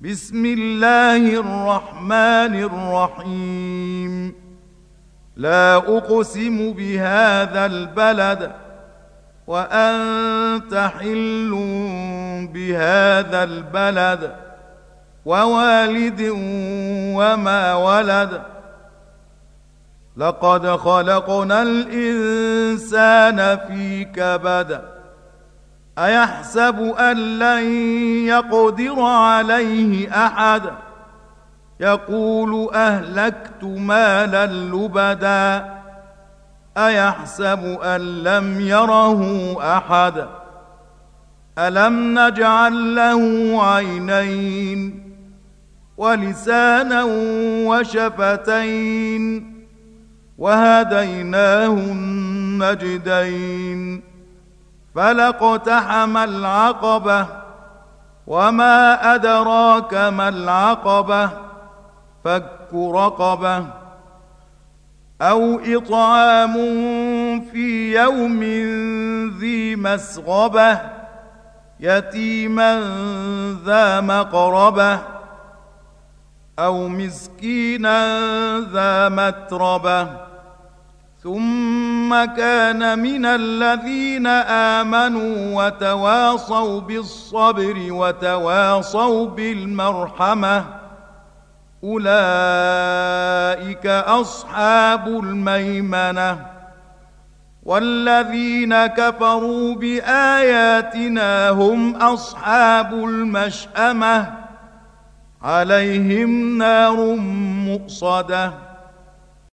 بسم الله الرحمن الرحيم. لا أقسم بهذا البلد وأنت حل بهذا البلد ووالد وما ولد. لقد خلقنا الإنسان في كبد. أيحسب أن لن يقدر عليه أحد؟ يقول أهلكت مالا لبدا. أيحسب أن لم يره أحد؟ ألم نجعل له عينين ولسانا وشفتين وهديناه النجدين. فلاقتحم العقبة وما أدراك ما العقبة فك رقبة أو إطعام في يوم ذي مسغبة يتيما ذا مقربة أو مسكينا ذا متربة ثم كان من الذين آمنوا وتواصوا بالصبر وتواصوا بالمرحمة أولئك أصحاب الميمنة. والذين كفروا بآياتنا هم أصحاب المشأمة عليهم نار مؤصدة.